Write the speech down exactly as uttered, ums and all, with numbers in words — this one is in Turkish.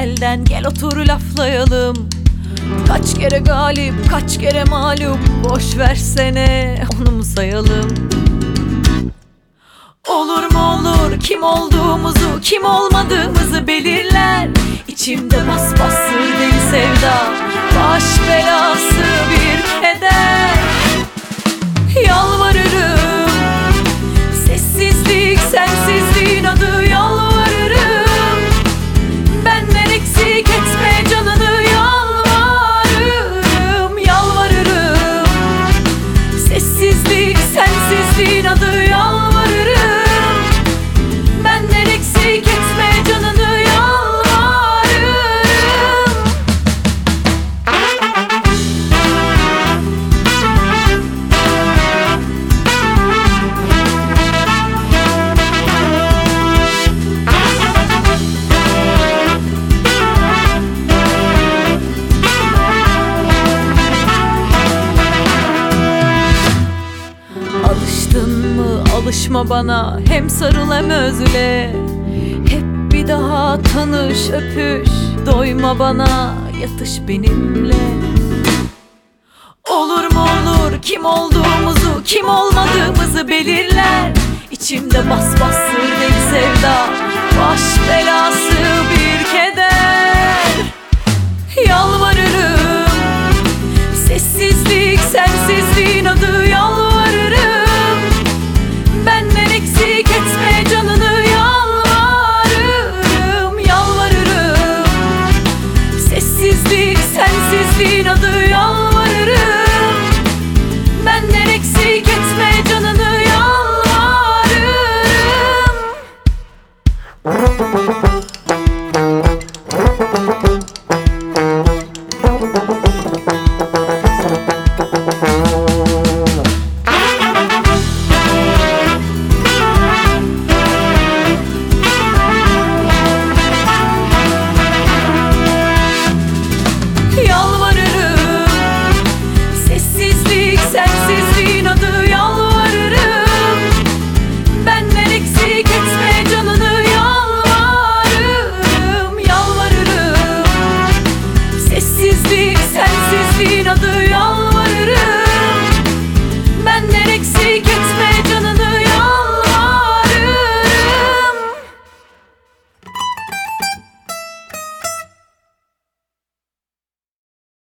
telden, gel otur laflayalım. Kaç kere galip, kaç kere mağlup, boş versene onu mu sayalım? Olur mu olur, kim olduğumuzu, kim olmadığımızı belirler. İçimde bas bastır deli sevda, baş belası bir keder. Yalvarırım, sessizlik sensizliğin adı, yalvarırım. Benden eksik etme canını, yalvarırım. Yalvarırım, sessizlik sensizliğin adı, yalvarırım. Benden eksik etme canını, yalvarırım. Alıştın mı alışma bana, hem sarıl hem özle. Hep bir daha tanış öpüş, doyma bana, yatış benimle. Olur mu olur, kim olduğumuzu, kim olmadığımızı belirler. İçimde bas bastır deli sevda, baş belası bir keder. Yalvarırım, sessizlik sensizliğin adı,